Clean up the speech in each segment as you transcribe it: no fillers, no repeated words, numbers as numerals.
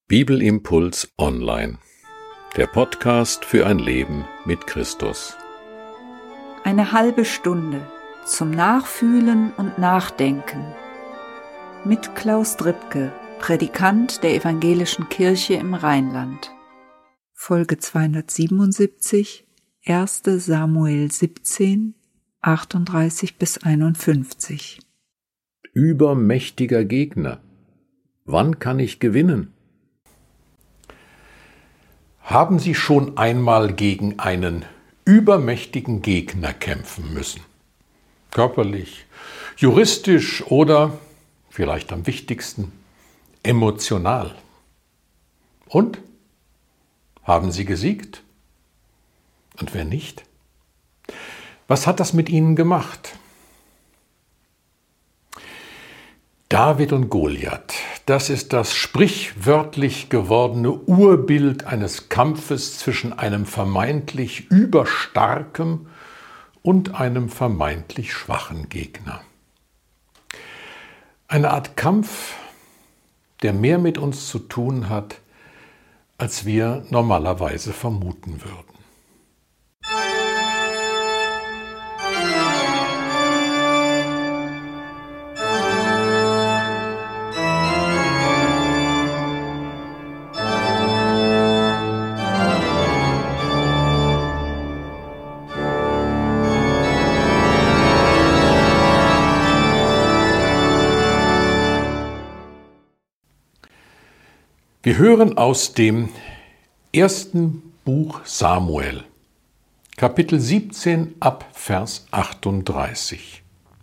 Bibelimpuls Online, der Podcast für ein Leben mit Christus. Eine halbe Stunde zum Nachfühlen und Nachdenken mit Klaus Dripke, Predikant der Evangelischen Kirche im Rheinland. Folge 277, 1. Samuel 17, 38-51. Übermächtiger Gegner. Wann kann ich gewinnen? Haben Sie schon einmal gegen einen übermächtigen Gegner kämpfen müssen? Körperlich, juristisch oder, vielleicht am wichtigsten, emotional. Und? Haben Sie gesiegt? Und wer nicht? Was hat das mit Ihnen gemacht? David und Goliath, das ist das sprichwörtlich gewordene Urbild eines Kampfes zwischen einem vermeintlich überstarken und einem vermeintlich schwachen Gegner. Eine Art Kampf, der mehr mit uns zu tun hat, als wir normalerweise vermuten würden. Wir hören aus dem ersten Buch Samuel, Kapitel 17 ab Vers 38.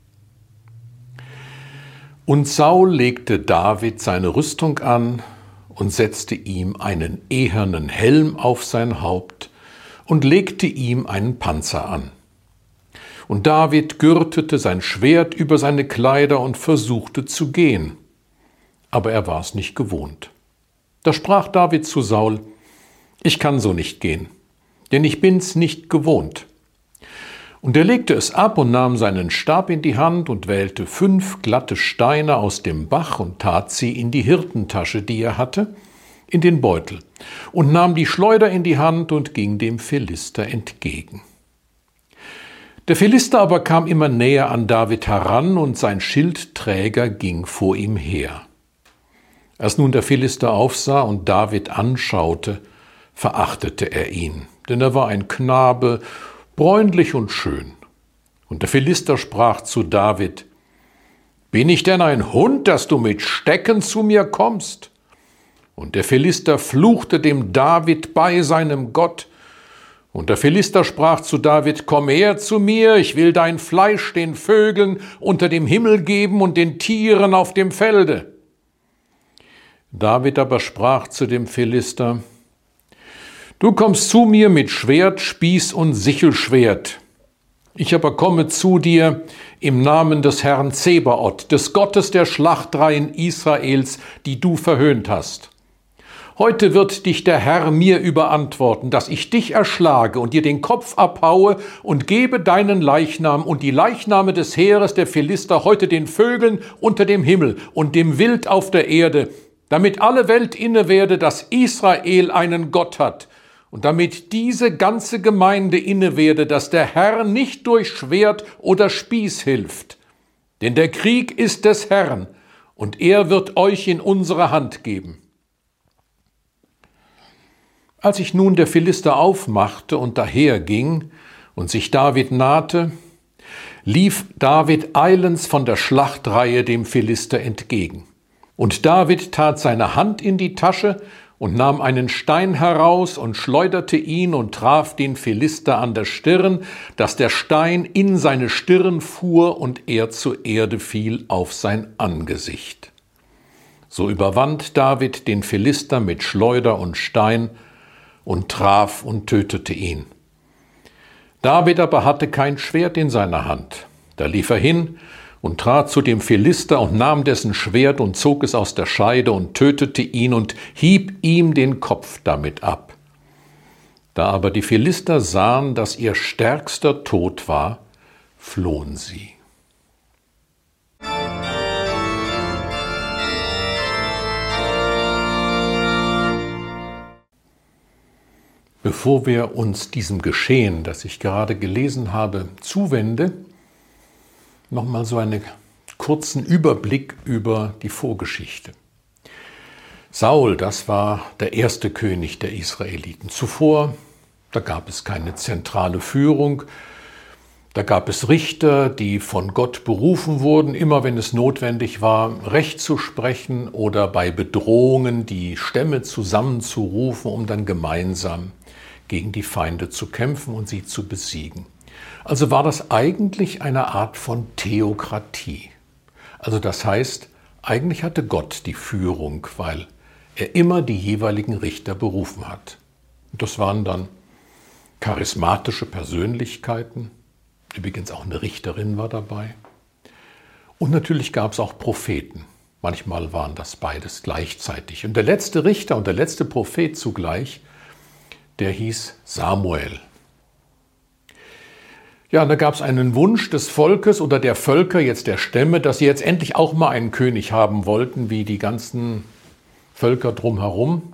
Und Saul legte David seine Rüstung an und setzte ihm einen ehernen Helm auf sein Haupt und legte ihm einen Panzer an. Und David gürtete sein Schwert über seine Kleider und versuchte zu gehen, aber er war es nicht gewohnt. Da sprach David zu Saul: Ich kann so nicht gehen, denn ich bin's nicht gewohnt. Und er legte es ab und nahm seinen Stab in die Hand und wählte 5 glatte Steine aus dem Bach und tat sie in die Hirtentasche, die er hatte, in den Beutel, und nahm die Schleuder in die Hand und ging dem Philister entgegen. Der Philister aber kam immer näher an David heran, und sein Schildträger ging vor ihm her. Als nun der Philister aufsah und David anschaute, verachtete er ihn, denn er war ein Knabe, bräunlich und schön. Und der Philister sprach zu David: Bin ich denn ein Hund, dass du mit Stecken zu mir kommst? Und der Philister fluchte dem David bei seinem Gott. Und der Philister sprach zu David: Komm her zu mir, ich will dein Fleisch den Vögeln unter dem Himmel geben und den Tieren auf dem Felde. David aber sprach zu dem Philister: Du kommst zu mir mit Schwert, Spieß und Sichelschwert. Ich aber komme zu dir im Namen des Herrn Zebaoth, des Gottes der Schlachtreihen Israels, die du verhöhnt hast. Heute wird dich der Herr mir überantworten, dass ich dich erschlage und dir den Kopf abhaue und gebe deinen Leichnam und die Leichname des Heeres der Philister heute den Vögeln unter dem Himmel und dem Wild auf der Erde, damit alle Welt inne werde, dass Israel einen Gott hat, und damit diese ganze Gemeinde inne werde, dass der Herr nicht durch Schwert oder Spieß hilft. Denn der Krieg ist des Herrn, und er wird euch in unsere Hand geben. Als sich nun der Philister aufmachte und daherging und sich David nahte, lief David eilends von der Schlachtreihe dem Philister entgegen. Und David tat seine Hand in die Tasche und nahm einen Stein heraus und schleuderte ihn und traf den Philister an der Stirn, dass der Stein in seine Stirn fuhr und er zur Erde fiel auf sein Angesicht. So überwand David den Philister mit Schleuder und Stein und traf und tötete ihn. David aber hatte kein Schwert in seiner Hand. Da lief er hin und trat zu dem Philister und nahm dessen Schwert und zog es aus der Scheide und tötete ihn und hieb ihm den Kopf damit ab. Da aber die Philister sahen, dass ihr stärkster tot war, flohen sie. bevor wir uns diesem Geschehen, das ich gerade gelesen habe, zuwende, nochmal so einen kurzen Überblick über die Vorgeschichte. Saul, das war der erste König der Israeliten. Zuvor, da gab es keine zentrale Führung. Da gab es Richter, die von Gott berufen wurden, immer wenn es notwendig war, Recht zu sprechen oder bei Bedrohungen die Stämme zusammenzurufen, um dann gemeinsam gegen die Feinde zu kämpfen und sie zu besiegen. Also war das eigentlich eine Art von Theokratie. Also das heißt, eigentlich hatte Gott die Führung, weil er immer die jeweiligen Richter berufen hat. Und das waren dann charismatische Persönlichkeiten. Übrigens auch eine Richterin war dabei. Und natürlich gab es auch Propheten. Manchmal waren das beides gleichzeitig. Und der letzte Richter und der letzte Prophet zugleich, der hieß Samuel. Ja, und da gab es einen Wunsch des Volkes oder der Völker, jetzt der Stämme, dass sie jetzt endlich auch mal einen König haben wollten, wie die ganzen Völker drumherum.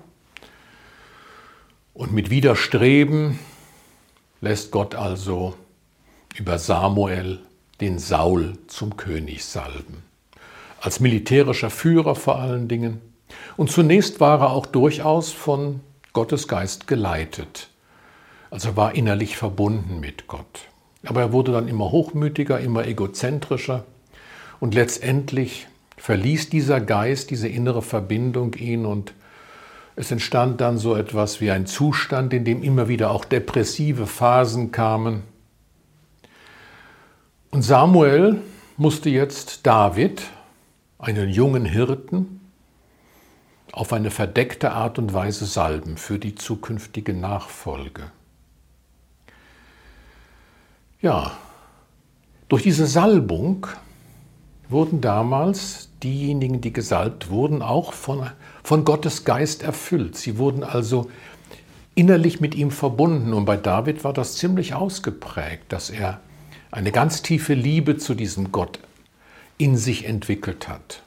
Und mit Widerstreben lässt Gott also über Samuel den Saul zum König salben. Als militärischer Führer vor allen Dingen. Und zunächst war er auch durchaus von Gottes Geist geleitet. Also er war innerlich verbunden mit Gott. Aber er wurde dann immer hochmütiger, immer egozentrischer. Und letztendlich verließ dieser Geist, diese innere Verbindung ihn und es entstand dann so etwas wie ein Zustand, in dem immer wieder auch depressive Phasen kamen. Und Samuel musste jetzt David, einen jungen Hirten, auf eine verdeckte Art und Weise salben für die zukünftige Nachfolge. Ja, durch diese Salbung wurden damals diejenigen, die gesalbt wurden, auch von Gottes Geist erfüllt. Sie wurden also innerlich mit ihm verbunden. Und bei David war das ziemlich ausgeprägt, dass er eine ganz tiefe Liebe zu diesem Gott in sich entwickelt hat.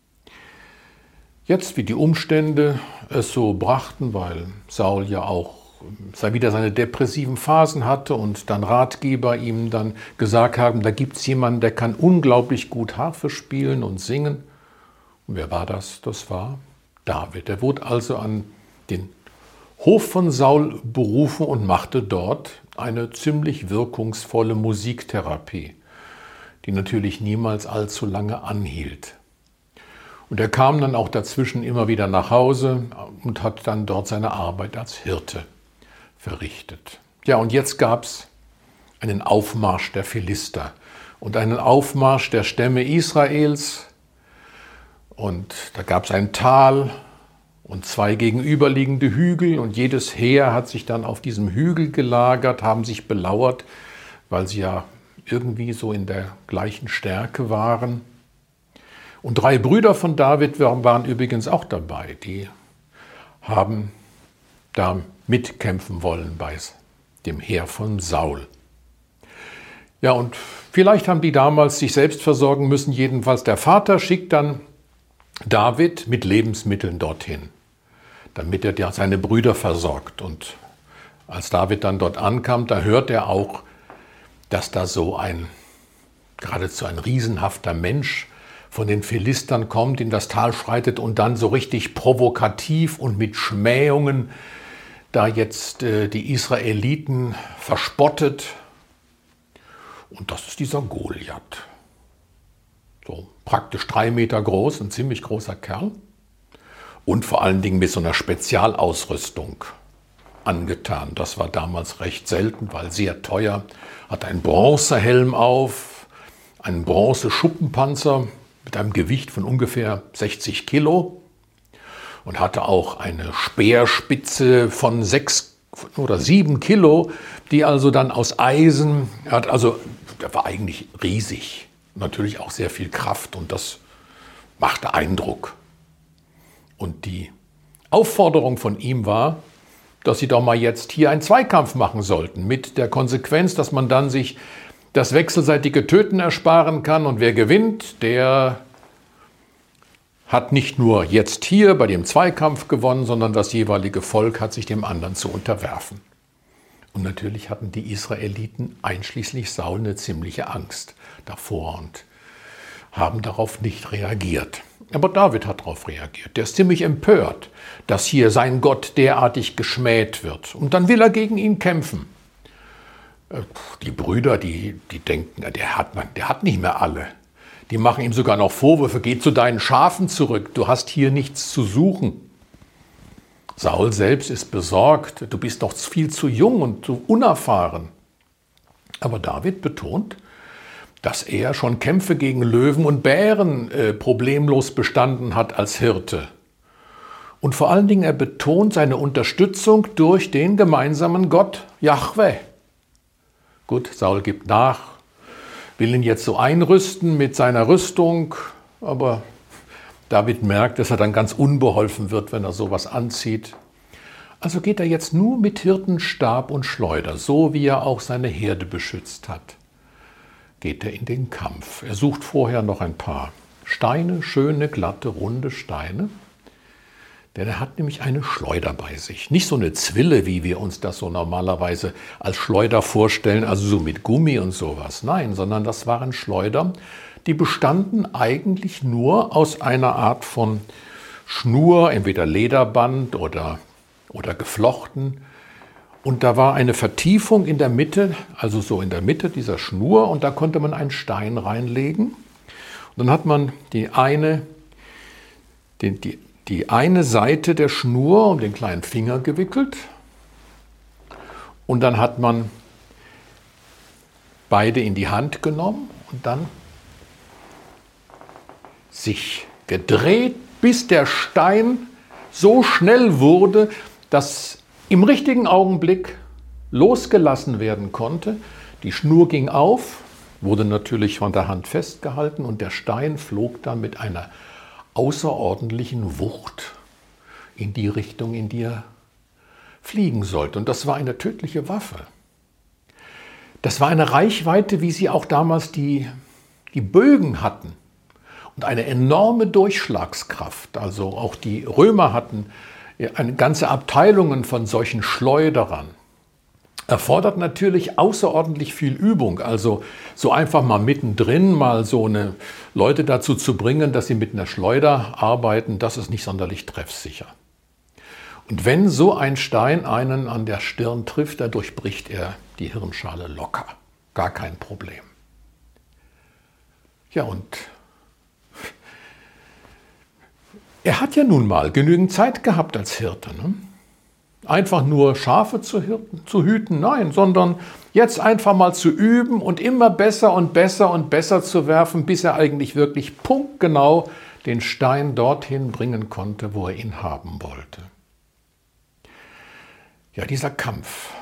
Jetzt, wie die Umstände es so brachten, weil Saul ja auch wieder seine depressiven Phasen hatte und dann Ratgeber ihm dann gesagt haben, da gibt es jemanden, der kann unglaublich gut Harfe spielen und singen. Und wer war das? Das war David. Er wurde also an den Hof von Saul berufen und machte dort eine ziemlich wirkungsvolle Musiktherapie, die natürlich niemals allzu lange anhielt. Und er kam dann auch dazwischen immer wieder nach Hause und hat dann dort seine Arbeit als Hirte verrichtet. Ja, und jetzt gab es einen Aufmarsch der Philister und einen Aufmarsch der Stämme Israels. Und da gab es ein Tal und zwei gegenüberliegende Hügel und jedes Heer hat sich dann auf diesem Hügel gelagert, haben sich belauert, weil sie ja irgendwie so in der gleichen Stärke waren. Und 3 Brüder von David waren übrigens auch dabei, die haben da mitkämpfen wollen bei dem Heer von Saul. Ja, und vielleicht haben die damals sich selbst versorgen müssen, jedenfalls der Vater schickt dann David mit Lebensmitteln dorthin, damit er seine Brüder versorgt. Und als David dann dort ankam, da hört er auch, dass da so geradezu ein riesenhafter Mensch von den Philistern kommt, in das Tal schreitet und dann so richtig provokativ und mit Schmähungen da jetzt die Israeliten verspottet. Und das ist dieser Goliath. So praktisch 3 Meter groß, ein ziemlich großer Kerl. Und vor allen Dingen mit so einer Spezialausrüstung angetan. Das war damals recht selten, weil sehr teuer. Hat einen Bronzehelm auf, einen Bronze-Schuppenpanzer mit einem Gewicht von ungefähr 60 Kilo und hatte auch eine Speerspitze von 6 oder 7 Kilo, die also dann aus Eisen hat. Also der war eigentlich riesig. Natürlich auch sehr viel Kraft und das machte Eindruck. Und die Aufforderung von ihm war, dass sie doch mal jetzt hier einen Zweikampf machen sollten, mit der Konsequenz, dass man dann sich das wechselseitige Töten ersparen kann und wer gewinnt, der hat nicht nur jetzt hier bei dem Zweikampf gewonnen, sondern das jeweilige Volk hat sich dem anderen zu unterwerfen. Und natürlich hatten die Israeliten einschließlich Saul eine ziemliche Angst davor und haben darauf nicht reagiert. Aber David hat darauf reagiert. Der ist ziemlich empört, dass hier sein Gott derartig geschmäht wird. Und dann will er gegen ihn kämpfen. Die Brüder, die denken, der hat nicht mehr alle. Die machen ihm sogar noch Vorwürfe, geh zu deinen Schafen zurück, du hast hier nichts zu suchen. Saul selbst ist besorgt, du bist noch viel zu jung und zu unerfahren. Aber David betont, dass er schon Kämpfe gegen Löwen und Bären problemlos bestanden hat als Hirte. Und vor allen Dingen, er betont seine Unterstützung durch den gemeinsamen Gott Jahwe. Gut, Saul gibt nach, will ihn jetzt so einrüsten mit seiner Rüstung, aber David merkt, dass er dann ganz unbeholfen wird, wenn er sowas anzieht. Also geht er jetzt nur mit Hirtenstab und Schleuder, so wie er auch seine Herde beschützt hat. Geht er in den Kampf. Er sucht vorher noch ein paar Steine, schöne, glatte, runde Steine. Denn er hat nämlich eine Schleuder bei sich. Nicht so eine Zwille, wie wir uns das so normalerweise als Schleuder vorstellen, also so mit Gummi und sowas. Nein, sondern das waren Schleudern, die bestanden eigentlich nur aus einer Art von Schnur, entweder Lederband oder geflochten. Und da war eine Vertiefung in der Mitte, also so in der Mitte dieser Schnur, und da konnte man einen Stein reinlegen. Und dann hat man die eine Seite der Schnur um den kleinen Finger gewickelt und dann hat man beide in die Hand genommen und dann sich gedreht, bis der Stein so schnell wurde, dass im richtigen Augenblick losgelassen werden konnte. Die Schnur ging auf, wurde natürlich von der Hand festgehalten und der Stein flog dann mit einer außerordentlichen Wucht in die Richtung, in die er fliegen sollte. Und das war eine tödliche Waffe. Das war eine Reichweite, wie sie auch damals die Bögen hatten. Und eine enorme Durchschlagskraft. Also auch die Römer hatten ganze Abteilungen von solchen Schleuderern. Erfordert natürlich außerordentlich viel Übung. Also so einfach mal mittendrin mal so eine Leute dazu zu bringen, dass sie mit einer Schleuder arbeiten, das ist nicht sonderlich treffsicher. Und wenn so ein Stein einen an der Stirn trifft, dann durchbricht er die Hirnschale locker. Gar kein Problem. Ja, und er hat ja nun mal genügend Zeit gehabt als Hirte, ne? Einfach nur Schafe zu hüten, nein, sondern jetzt einfach mal zu üben und immer besser und besser und besser zu werfen, bis er eigentlich wirklich punktgenau den Stein dorthin bringen konnte, wo er ihn haben wollte. Ja, dieser Kampf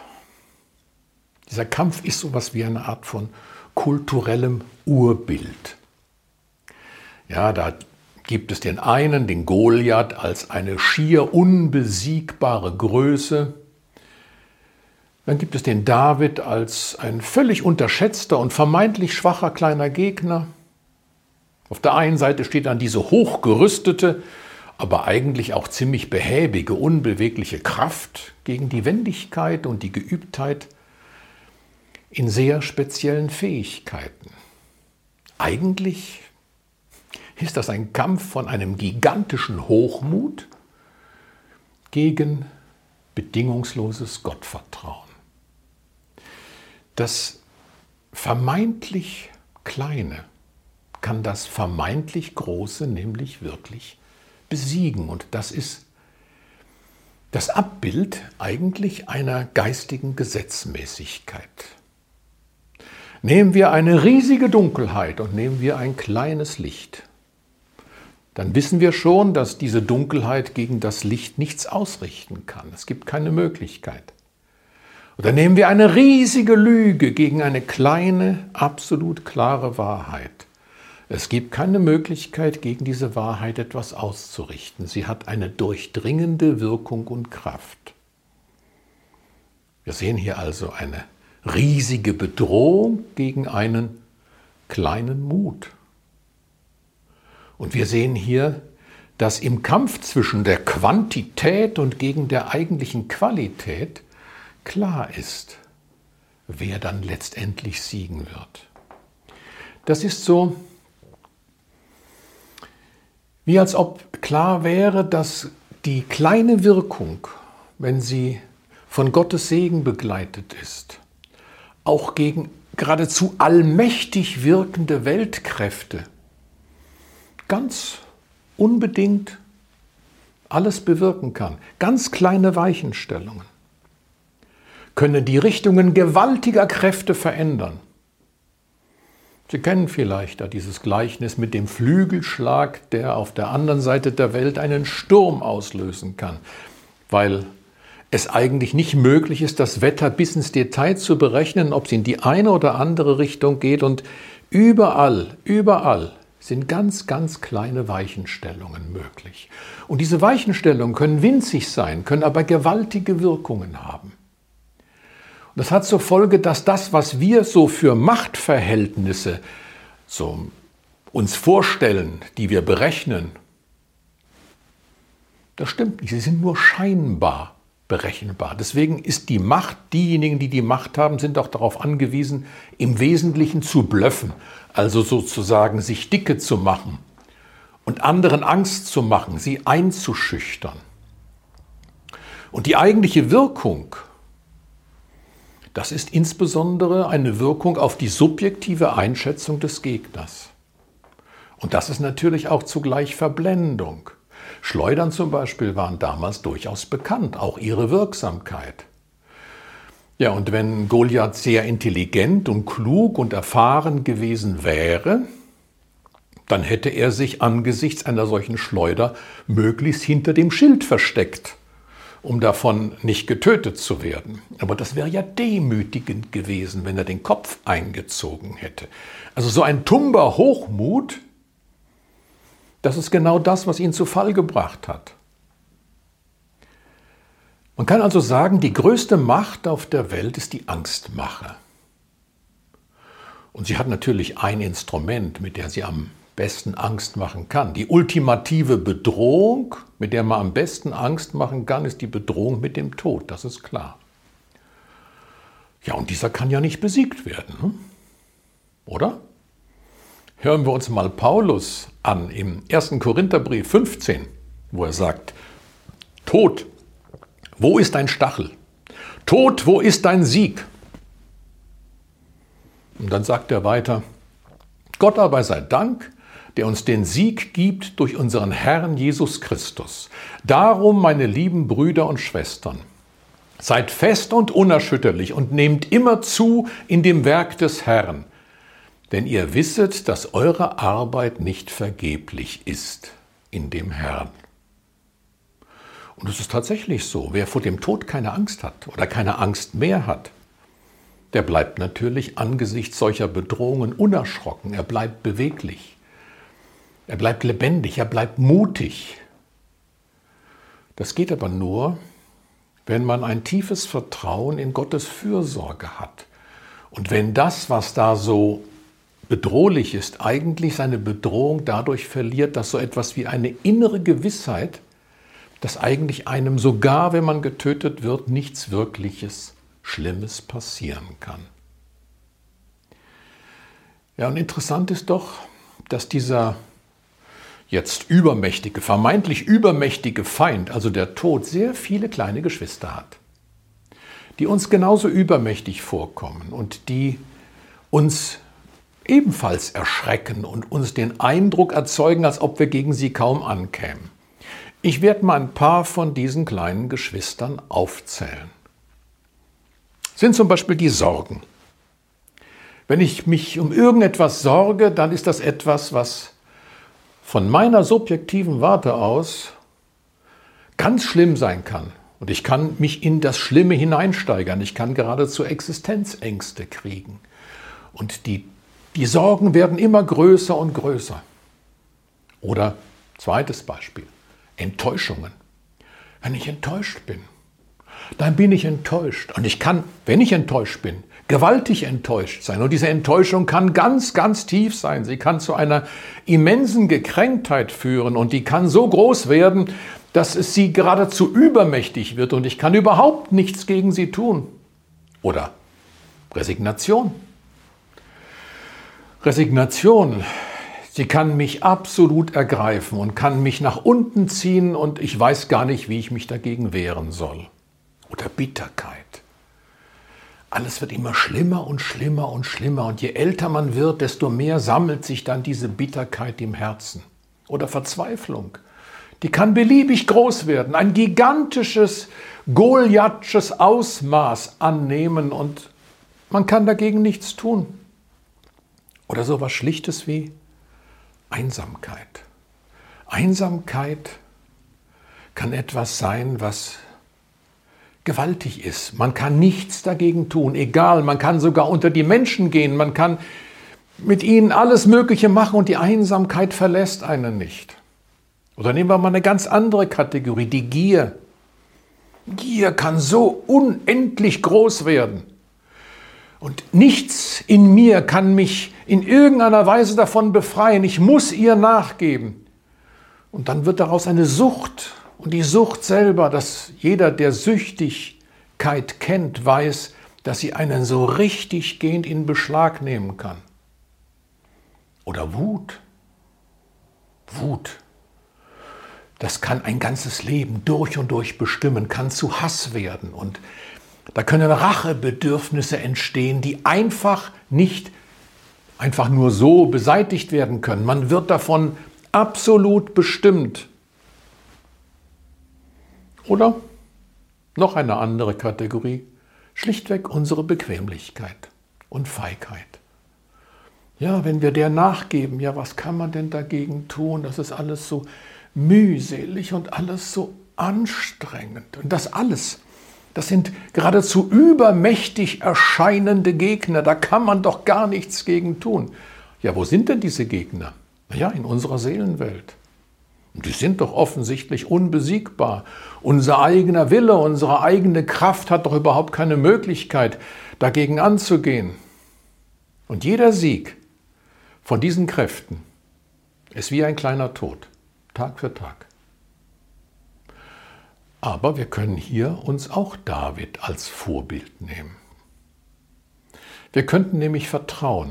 ist sowas wie eine Art von kulturellem Urbild. Ja, da gibt es den einen, den Goliath, als eine schier unbesiegbare Größe. Dann gibt es den David als ein völlig unterschätzter und vermeintlich schwacher kleiner Gegner. Auf der einen Seite steht dann diese hochgerüstete, aber eigentlich auch ziemlich behäbige, unbewegliche Kraft gegen die Wendigkeit und die Geübtheit in sehr speziellen Fähigkeiten. Eigentlich ist das ein Kampf von einem gigantischen Hochmut gegen bedingungsloses Gottvertrauen. Das vermeintlich Kleine kann das vermeintlich Große nämlich wirklich besiegen. Und das ist das Abbild eigentlich einer geistigen Gesetzmäßigkeit. Nehmen wir eine riesige Dunkelheit und nehmen wir ein kleines Licht, dann wissen wir schon, dass diese Dunkelheit gegen das Licht nichts ausrichten kann. Es gibt keine Möglichkeit. Oder nehmen wir eine riesige Lüge gegen eine kleine, absolut klare Wahrheit. Es gibt keine Möglichkeit, gegen diese Wahrheit etwas auszurichten. Sie hat eine durchdringende Wirkung und Kraft. Wir sehen hier also eine riesige Bedrohung gegen einen kleinen Mut. Und wir sehen hier, dass im Kampf zwischen der Quantität und gegen der eigentlichen Qualität klar ist, wer dann letztendlich siegen wird. Das ist so, wie als ob klar wäre, dass die kleine Wirkung, wenn sie von Gottes Segen begleitet ist, auch gegen geradezu allmächtig wirkende Weltkräfte ganz unbedingt alles bewirken kann. Ganz kleine Weichenstellungen können die Richtungen gewaltiger Kräfte verändern. Sie kennen vielleicht dieses Gleichnis mit dem Flügelschlag, der auf der anderen Seite der Welt einen Sturm auslösen kann, weil es eigentlich nicht möglich ist, das Wetter bis ins Detail zu berechnen, ob es in die eine oder andere Richtung geht. Und überall sind ganz, ganz kleine Weichenstellungen möglich. Und diese Weichenstellungen können winzig sein, können aber gewaltige Wirkungen haben. Und das hat zur Folge, dass das, was wir so für Machtverhältnisse so uns vorstellen, die wir berechnen, das stimmt nicht. Sie sind nur scheinbar berechenbar. Deswegen ist die Macht, diejenigen, die die Macht haben, sind auch darauf angewiesen, im Wesentlichen zu blöffen, also sozusagen sich dicke zu machen und anderen Angst zu machen, sie einzuschüchtern. Und die eigentliche Wirkung, das ist insbesondere eine Wirkung auf die subjektive Einschätzung des Gegners. Und das ist natürlich auch zugleich Verblendung. Schleudern zum Beispiel waren damals durchaus bekannt, auch ihre Wirksamkeit. Ja, und wenn Goliath sehr intelligent und klug und erfahren gewesen wäre, dann hätte er sich angesichts einer solchen Schleuder möglichst hinter dem Schild versteckt, um davon nicht getötet zu werden. Aber das wäre ja demütigend gewesen, wenn er den Kopf eingezogen hätte. Also so ein tumber Hochmut, das ist genau das, was ihn zu Fall gebracht hat. Man kann also sagen, die größte Macht auf der Welt ist die Angstmache. Und sie hat natürlich ein Instrument, mit der sie am besten Angst machen kann. Die ultimative Bedrohung, mit der man am besten Angst machen kann, ist die Bedrohung mit dem Tod, das ist klar. Ja, und dieser kann ja nicht besiegt werden, oder? Hören wir uns mal Paulus an im 1. Korintherbrief 15, wo er sagt, Tod, wo ist dein Stachel? Tod, wo ist dein Sieg? Und dann sagt er weiter, Gott aber sei Dank, der uns den Sieg gibt durch unseren Herrn Jesus Christus. Darum, meine lieben Brüder und Schwestern, seid fest und unerschütterlich und nehmt immer zu in dem Werk des Herrn, denn ihr wisset, dass eure Arbeit nicht vergeblich ist in dem Herrn. Und es ist tatsächlich so, wer vor dem Tod keine Angst hat oder keine Angst mehr hat, der bleibt natürlich angesichts solcher Bedrohungen unerschrocken, er bleibt beweglich, er bleibt lebendig, er bleibt mutig. Das geht aber nur, wenn man ein tiefes Vertrauen in Gottes Fürsorge hat. Und wenn das, was da so bedrohlich ist, eigentlich seine Bedrohung dadurch verliert, dass so etwas wie eine innere Gewissheit, dass eigentlich einem sogar, wenn man getötet wird, nichts Wirkliches, Schlimmes passieren kann. Ja, und interessant ist doch, dass dieser jetzt übermächtige, vermeintlich übermächtige Feind, also der Tod, sehr viele kleine Geschwister hat, die uns genauso übermächtig vorkommen und die uns ebenfalls erschrecken und uns den Eindruck erzeugen, als ob wir gegen sie kaum ankämen. Ich werde mal ein paar von diesen kleinen Geschwistern aufzählen. Sind zum Beispiel die Sorgen. Wenn ich mich um irgendetwas sorge, dann ist das etwas, was von meiner subjektiven Warte aus ganz schlimm sein kann. Und ich kann mich in das Schlimme hineinsteigern. Ich kann geradezu Existenzängste kriegen. Und die Sorgen werden immer größer und größer. Oder zweites Beispiel, Enttäuschungen. Wenn ich enttäuscht bin, dann bin ich enttäuscht. Und ich kann, wenn ich enttäuscht bin, gewaltig enttäuscht sein. Und diese Enttäuschung kann ganz, ganz tief sein. Sie kann zu einer immensen Gekränktheit führen und die kann so groß werden, dass es sie geradezu übermächtig wird und ich kann überhaupt nichts gegen sie tun. Oder Resignation. Resignation, sie kann mich absolut ergreifen und kann mich nach unten ziehen und ich weiß gar nicht, wie ich mich dagegen wehren soll. Oder Bitterkeit. Alles wird immer schlimmer und schlimmer und schlimmer und je älter man wird, desto mehr sammelt sich dann diese Bitterkeit im Herzen. Oder Verzweiflung. Die kann beliebig groß werden, ein gigantisches, goliathsches Ausmaß annehmen und man kann dagegen nichts tun. Oder so etwas Schlichtes wie Einsamkeit. Einsamkeit kann etwas sein, was gewaltig ist. Man kann nichts dagegen tun, egal, man kann sogar unter die Menschen gehen, man kann mit ihnen alles Mögliche machen und die Einsamkeit verlässt einen nicht. Oder nehmen wir mal eine ganz andere Kategorie, die Gier. Gier kann so unendlich groß werden. Und nichts in mir kann mich in irgendeiner Weise davon befreien. Ich muss ihr nachgeben. Und dann wird daraus eine Sucht. Und die Sucht selber, dass jeder, der Süchtigkeit kennt, weiß, dass sie einen so richtig gehend in Beschlag nehmen kann. Oder Wut. Wut. Das kann ein ganzes Leben durch und durch bestimmen, kann zu Hass werden. Und da können Rachebedürfnisse entstehen, die einfach nicht einfach nur so beseitigt werden können. Man wird davon absolut bestimmt. Oder noch eine andere Kategorie, schlichtweg unsere Bequemlichkeit und Feigheit. Ja, wenn wir der nachgeben, ja, was kann man denn dagegen tun? Das ist alles so mühselig und alles so anstrengend. Und das alles, das sind geradezu übermächtig erscheinende Gegner. Da kann man doch gar nichts gegen tun. Ja, wo sind denn diese Gegner? Naja, in unserer Seelenwelt. Und die sind doch offensichtlich unbesiegbar. Unser eigener Wille, unsere eigene Kraft hat doch überhaupt keine Möglichkeit, dagegen anzugehen. Und jeder Sieg von diesen Kräften ist wie ein kleiner Tod, Tag für Tag. Aber wir können hier uns auch David als Vorbild nehmen. Wir könnten nämlich vertrauen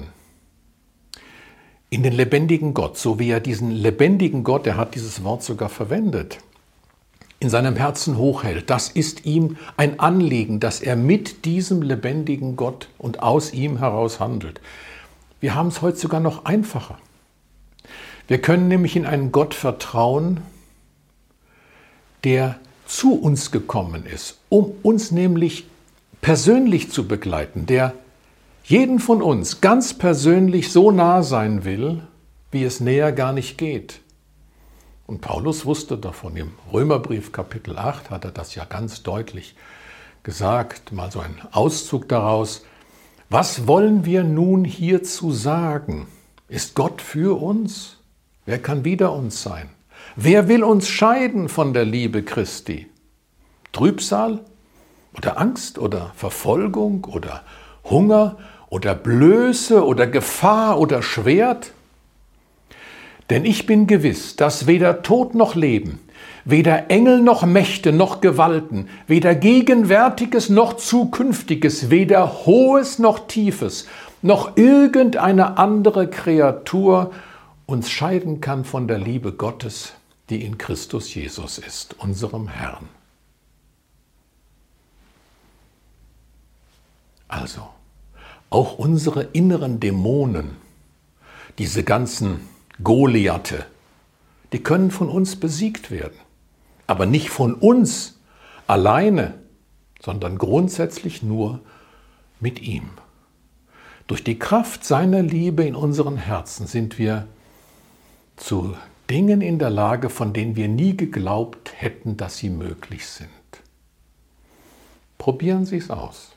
in den lebendigen Gott, so wie er diesen lebendigen Gott, er hat dieses Wort sogar verwendet, in seinem Herzen hochhält. Das ist ihm ein Anliegen, dass er mit diesem lebendigen Gott und aus ihm heraus handelt. Wir haben es heute sogar noch einfacher. Wir können nämlich in einen Gott vertrauen, der zu uns gekommen ist, um uns nämlich persönlich zu begleiten, der jeden von uns ganz persönlich so nah sein will, wie es näher gar nicht geht. Und Paulus wusste davon. Im Römerbrief Kapitel 8 hat er das ja ganz deutlich gesagt, mal so ein Auszug daraus. Was wollen wir nun hierzu sagen? Ist Gott für uns? Wer kann wider uns sein? Wer will uns scheiden von der Liebe Christi? Trübsal oder Angst oder Verfolgung oder Hunger oder Blöße oder Gefahr oder Schwert? Denn ich bin gewiss, dass weder Tod noch Leben, weder Engel noch Mächte noch Gewalten, weder Gegenwärtiges noch Zukünftiges, weder Hohes noch Tiefes, noch irgendeine andere Kreatur uns scheiden kann von der Liebe Gottes, die in Christus Jesus ist, unserem Herrn. Also, auch unsere inneren Dämonen, diese ganzen Goliathe, die können von uns besiegt werden. Aber nicht von uns alleine, sondern grundsätzlich nur mit ihm. Durch die Kraft seiner Liebe in unseren Herzen sind wir zu Dingen in der Lage, von denen wir nie geglaubt hätten, dass sie möglich sind. Probieren Sie es aus.